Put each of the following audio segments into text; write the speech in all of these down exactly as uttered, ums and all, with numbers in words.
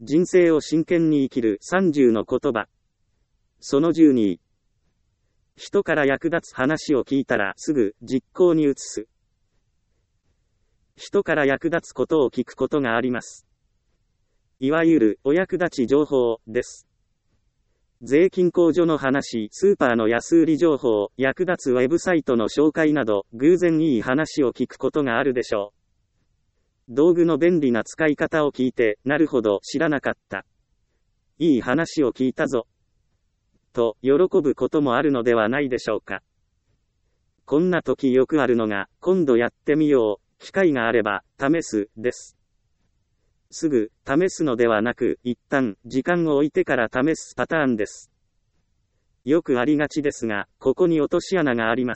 人生を真剣に生きるさんじゅうの言葉。そのじゅうに。人から役立つ話を聞いたらすぐ実行に移す。人から役立つことを聞くことがあります。いわゆるお役立ち情報です。税金控除の話、スーパーの安売り情報、役立つウェブサイトの紹介など、偶然いい話を聞くことがあるでしょう。道具の便利な使い方を聞いて、なるほど知らなかった。いい話を聞いたぞ。と、喜ぶこともあるのではないでしょうか。こんな時よくあるのが、今度やってみよう、機会があれば、試す、です。すぐ、試すのではなく、一旦、時間を置いてから試すパターンです。よくありがちですが、ここに落とし穴があります。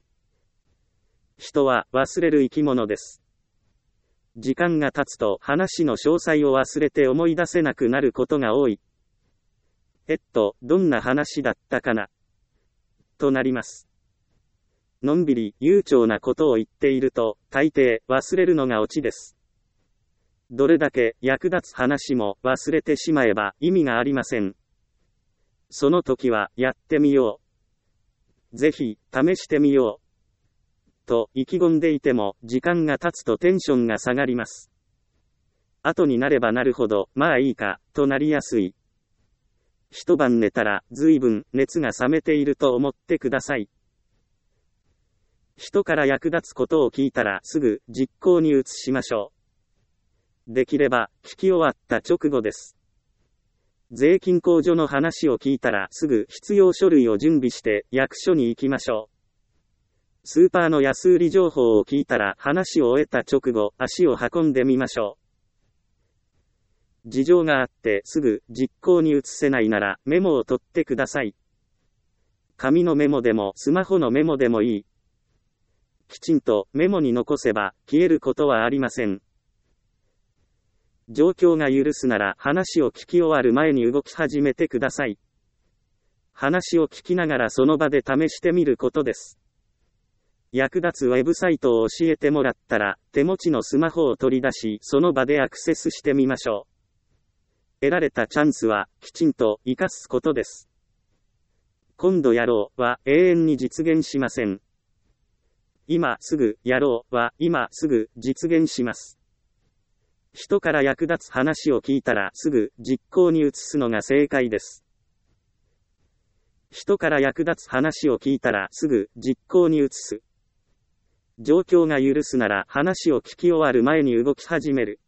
人は忘れる生き物です。時間が経つと話の詳細を忘れて思い出せなくなることが多い。えっと、どんな話だったかなとなります。のんびり、悠長なことを言っていると、大抵、忘れるのがオチです。どれだけ役立つ話も忘れてしまえば意味がありません。その時はやってみよう。ぜひ試してみよう。と意気込んでいても時間が経つとテンションが下がります。後になればなるほどまあいいかとなりやすい。一晩寝たら随分熱が冷めていると思ってください。人から役立つことを聞いたらすぐ実行に移しましょう。できれば、聞き終わった直後です。税金控除の話を聞いたらすぐ必要書類を準備して役所に行きましょう。スーパーの安売り情報を聞いたら話を終えた直後、足を運んでみましょう。事情があってすぐ実行に移せないならメモを取ってください。紙のメモでもスマホのメモでもいい。きちんとメモに残せば消えることはありません。状況が許すなら話を聞き終わる前に動き始めてください。話を聞きながらその場で試してみることです。役立つウェブサイトを教えてもらったら、手持ちのスマホを取り出し、その場でアクセスしてみましょう。得られたチャンスは、きちんと活かすことです。今度やろうは永遠に実現しません。今すぐやろうは今すぐ実現します。人から役立つ話を聞いたらすぐ実行に移すのが正解です。人から役立つ話を聞いたらすぐ実行に移す。状況が許すなら話を聞き終わる前に動き始める。